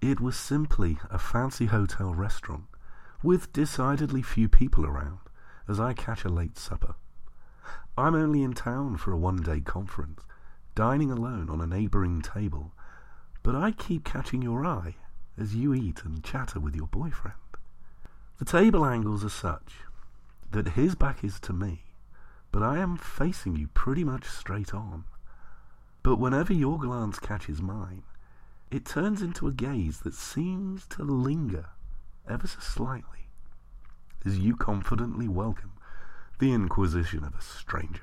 It was simply a fancy hotel restaurant, with decidedly few people around, as I catch a late supper. I'm only in town for a one-day conference, dining alone on a neighbouring table, but I keep catching your eye as you eat and chatter with your boyfriend. The table angles are such that his back is to me, but I am facing you pretty much straight on. But whenever your glance catches mine, it turns into a gaze that seems to linger ever so slightly, as you confidently welcome the inquisition of a stranger.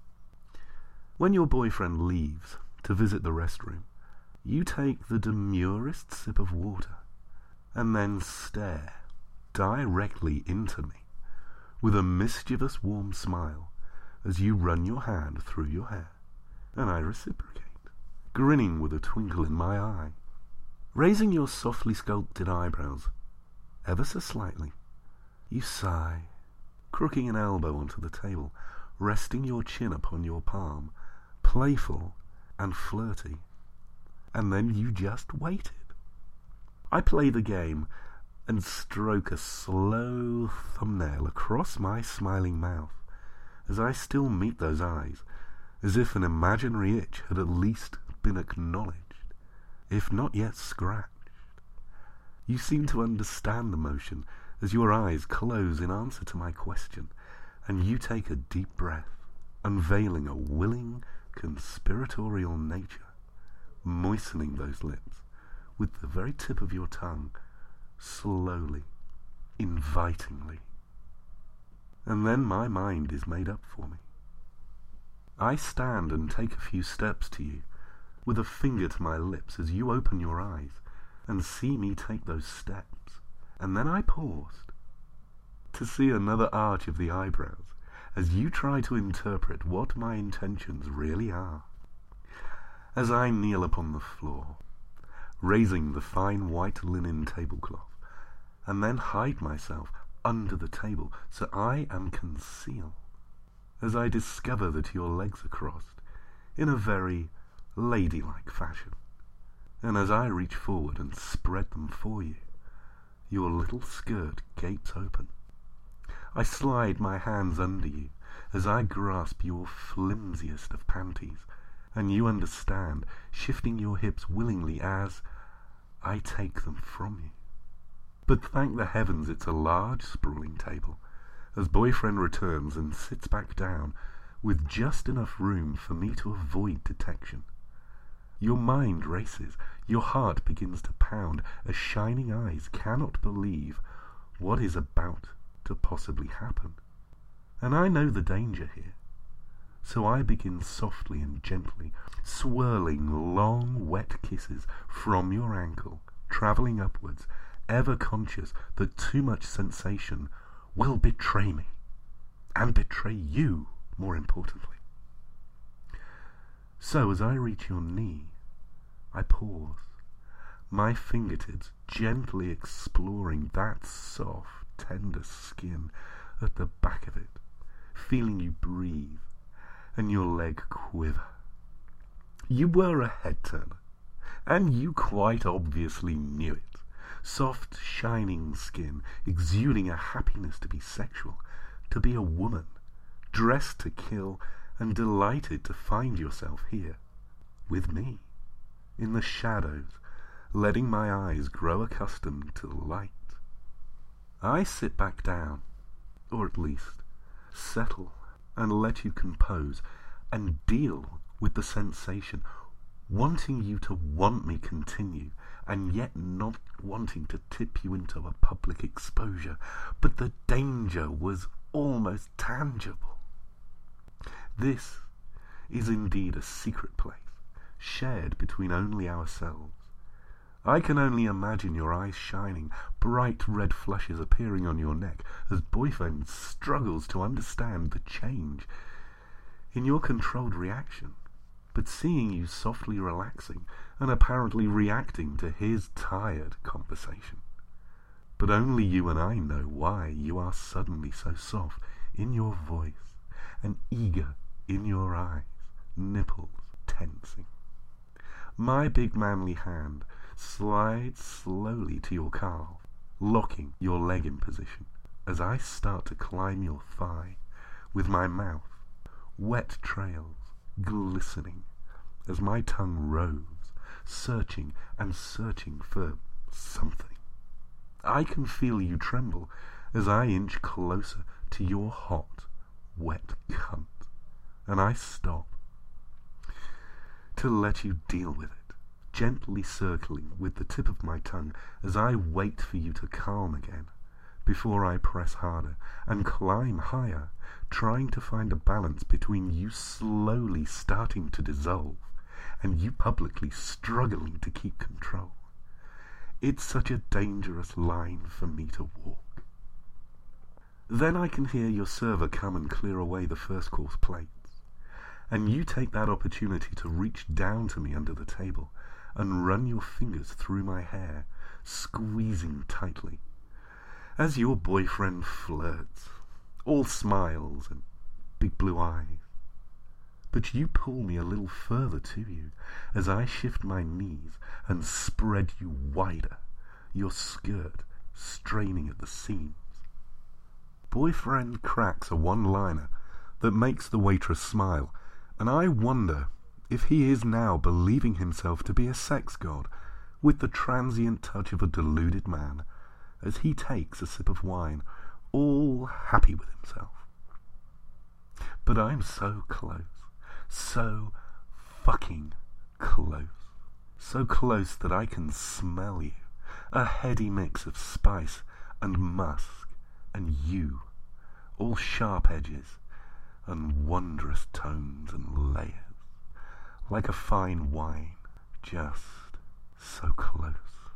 When your boyfriend leaves to visit the restroom, you take the demurest sip of water, and then stare directly into me with a mischievous warm smile as you run your hand through your hair, and I reciprocate, grinning with a twinkle in my eye. Raising your softly sculpted eyebrows ever so slightly, you sigh, crooking an elbow onto the table, resting your chin upon your palm, playful and flirty. And then you just waited. I play the game and stroke a slow thumbnail across my smiling mouth as I still meet those eyes, as if an imaginary itch had at least been acknowledged, if not yet scratched. You seem to understand the motion as your eyes close in answer to my question, and you take a deep breath, unveiling a willing, conspiratorial nature, moistening those lips with the very tip of your tongue, slowly, invitingly. And then my mind is made up for me. I stand and take a few steps to you, with a finger to my lips as you open your eyes and see me take those steps, and then I paused to see another arch of the eyebrows as you try to interpret what my intentions really are. As I kneel upon the floor, raising the fine white linen tablecloth, and then hide myself under the table so I am concealed, as I discover that your legs are crossed in a very ladylike fashion, and as I reach forward and spread them for you, your little skirt gapes open. I slide my hands under you as I grasp your flimsiest of panties, and you understand, shifting your hips willingly as I take them from you. But thank the heavens it's a large, sprawling table, as boyfriend returns and sits back down with just enough room for me to avoid detection. Your mind races, your heart begins to pound, as shining eyes cannot believe what is about to possibly happen. And I know the danger here, so I begin softly and gently, swirling long, wet kisses from your ankle, travelling upwards, ever conscious that too much sensation will betray me, and betray you, more importantly. So as I reach your knee, I pause, my fingertips gently exploring that soft, tender skin at the back of it, feeling you breathe and your leg quiver. You were a head-turner, and you quite obviously knew it. Soft, shining skin, exuding a happiness to be sexual, to be a woman, dressed to kill, and delighted to find yourself here, with me, in the shadows, letting my eyes grow accustomed to the light. I sit back down, or at least settle and let you compose and deal with the sensation, wanting you to want me continue, and yet not wanting to tip you into a public exposure. But the danger was almost tangible. This is indeed a secret place, shared between only ourselves. I can only imagine your eyes shining, bright red flushes appearing on your neck as boyfriend struggles to understand the change in your controlled reaction, but seeing you softly relaxing and apparently reacting to his tired conversation. But only you and I know why you are suddenly so soft in your voice and eager in your eyes, nipples tensing. My big manly hand slide slowly to your calf, locking your leg in position as I start to climb your thigh with my mouth, wet trails glistening as my tongue roves, searching and searching for something. I can feel you tremble as I inch closer to your hot, wet cunt, and I stop to let you deal with it, gently circling with the tip of my tongue as I wait for you to calm again before I press harder and climb higher, trying to find a balance between you slowly starting to dissolve and you publicly struggling to keep control. It's such a dangerous line for me to walk. Then I can hear your server come and clear away the first course plates, and you take that opportunity to reach down to me under the table and run your fingers through my hair, squeezing tightly, as your boyfriend flirts, all smiles and big blue eyes. But you pull me a little further to you as I shift my knees and spread you wider, your skirt straining at the seams. Boyfriend cracks a one-liner that makes the waitress smile, and I wonder if he is now believing himself to be a sex god with the transient touch of a deluded man as he takes a sip of wine, all happy with himself. But I'm so close, so fucking close. So close that I can smell you, a heady mix of spice and musk and you, all sharp edges and wondrous tones and layers, like a fine wine, just so close.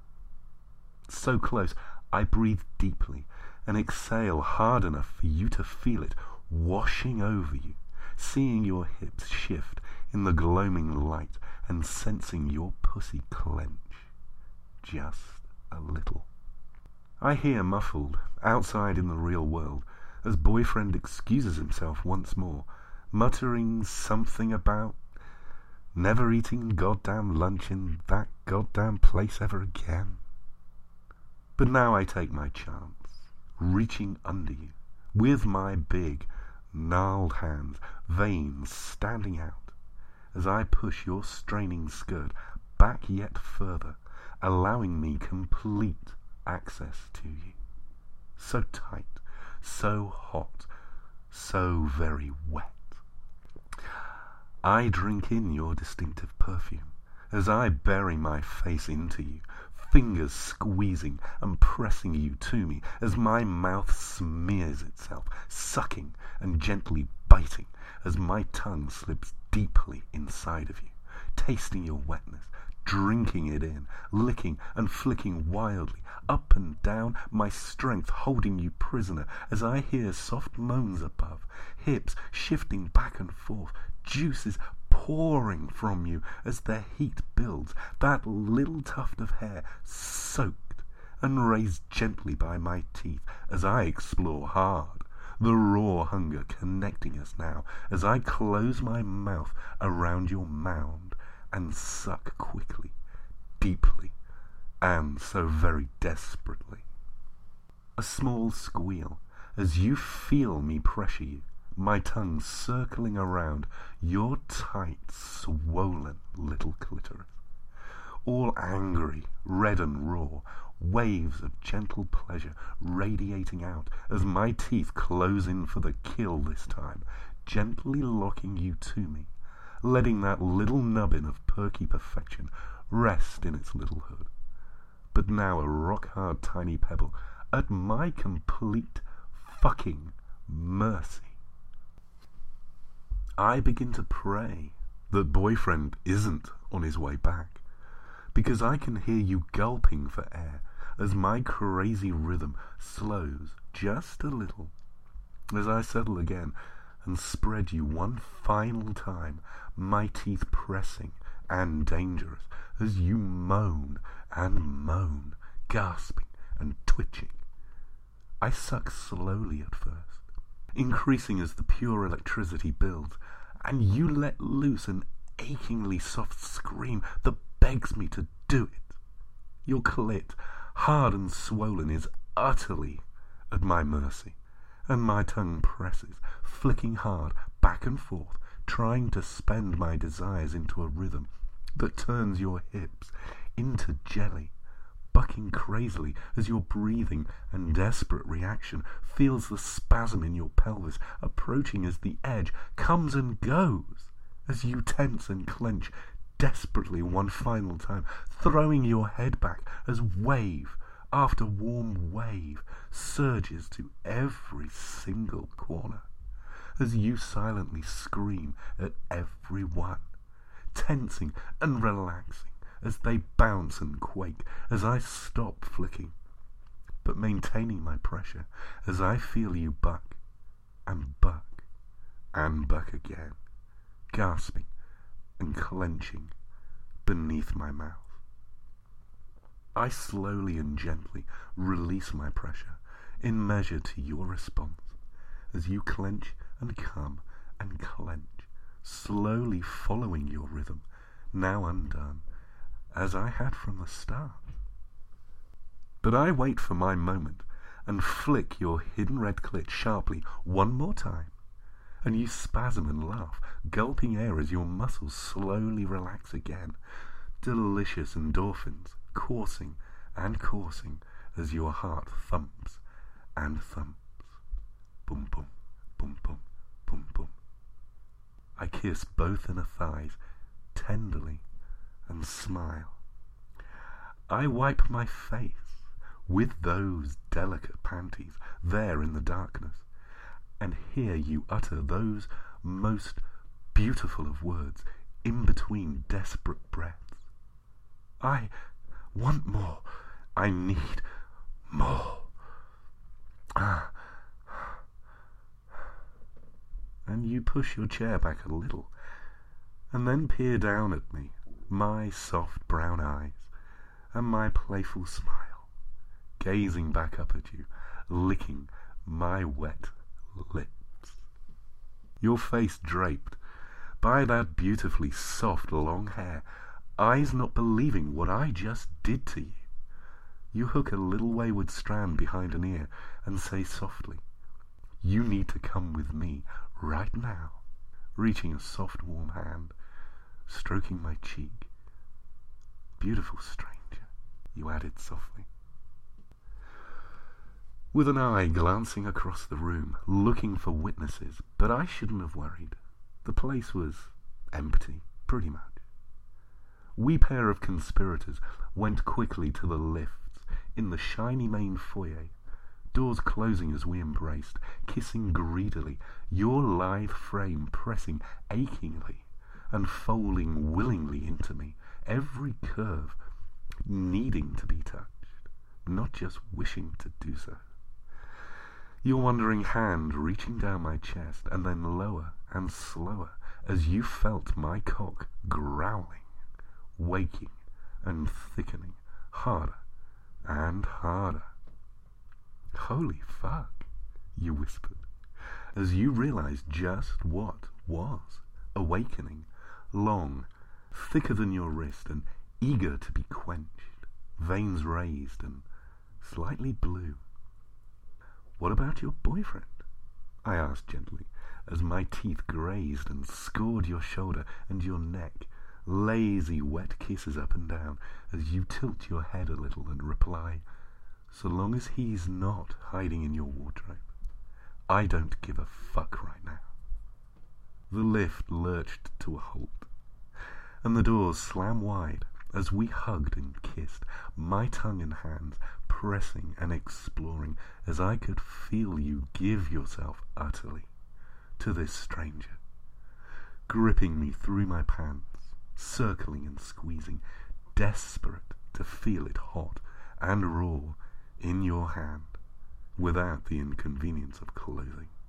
So close, I breathe deeply and exhale hard enough for you to feel it washing over you, seeing your hips shift in the gloaming light and sensing your pussy clench, just a little. I hear muffled, outside in the real world, as boyfriend excuses himself once more, muttering something about never eating goddamn lunch in that goddamn place ever again. But now I take my chance, reaching under you, with my big, gnarled hands, veins standing out, as I push your straining skirt back yet further, allowing me complete access to you. So tight, so hot, so very wet. I drink in your distinctive perfume as I bury my face into you, fingers squeezing and pressing you to me as my mouth smears itself, sucking and gently biting as my tongue slips deeply inside of you, tasting your wetness, drinking it in, licking and flicking wildly up and down, my strength holding you prisoner as I hear soft moans above, hips shifting back and forth, juices pouring from you as their heat builds, that little tuft of hair soaked and raised gently by my teeth as I explore hard, the raw hunger connecting us now as I close my mouth around your mound and suck quickly, deeply, and so very desperately. A small squeal as you feel me pressure you, my tongue circling around your tight, swollen little clitoris. All angry, red and raw, waves of gentle pleasure radiating out as my teeth close in for the kill this time, gently locking you to me, letting that little nubbin of perky perfection rest in its little hood, but now a rock-hard tiny pebble at my complete fucking mercy. I begin to pray that boyfriend isn't on his way back, because I can hear you gulping for air as my crazy rhythm slows just a little, as I settle again and spread you one final time, my teeth pressing and dangerous as you moan and moan, gasping and twitching. I suck slowly at first, increasing as the pure electricity builds, and you let loose an achingly soft scream that begs me to do it. Your clit, hard and swollen, is utterly at my mercy, and my tongue presses, flicking hard back and forth, trying to spend my desires into a rhythm that turns your hips into jelly, bucking crazily as your breathing and desperate reaction feels the spasm in your pelvis approaching as the edge comes and goes, as you tense and clench desperately one final time, throwing your head back as wave after warm wave surges to every single corner, as you silently scream at every one, tensing and relaxing as they bounce and quake, as I stop flicking, but maintaining my pressure as I feel you buck and buck and buck again, gasping and clenching beneath my mouth. I slowly and gently release my pressure in measure to your response, as you clench and come and clench, slowly following your rhythm, now undone, as I had from the start. But I wait for my moment and flick your hidden red clit sharply one more time, and you spasm and laugh, gulping air as your muscles slowly relax again, delicious endorphins coursing and coursing as your heart thumps and thumps. Boom, boom, boom, boom, boom, boom. I kiss both inner thighs tenderly and smile. I wipe my face with those delicate panties there in the darkness, and hear you utter those most beautiful of words in between desperate breaths. I want more. I need more. And you push your chair back a little, and then peer down at me, my soft brown eyes, and my playful smile, gazing back up at you, licking my wet lips. Your face draped by that beautifully soft long hair, eyes not believing what I just did to you. You hook a little wayward strand behind an ear and say softly, "You need to come with me right now," reaching a soft warm hand, stroking my cheek. "Beautiful stranger," you added softly, with an eye glancing across the room, looking for witnesses, but I shouldn't have worried. The place was empty, pretty much. We pair of conspirators went quickly to the lifts in the shiny main foyer, doors closing as we embraced, kissing greedily, your lithe frame pressing achingly and folding willingly into me, every curve needing to be touched, not just wishing to do so. Your wandering hand reaching down my chest and then lower and slower as you felt my cock growling, waking and thickening, harder and harder. "Holy fuck," you whispered, as you realized just what was awakening, long, thicker than your wrist and eager to be quenched, veins raised and slightly blue. "What about your boyfriend?" I asked gently, as my teeth grazed and scored your shoulder and your neck, lazy wet kisses up and down as you tilt your head a little and reply, "So long as he's not hiding in your wardrobe, I don't give a fuck right now." The lift lurched to a halt, and the doors slammed wide as we hugged and kissed, my tongue and hands pressing and exploring as I could feel you give yourself utterly to this stranger, gripping me through my pants, circling and squeezing, desperate to feel it hot and raw in your hand without the inconvenience of clothing.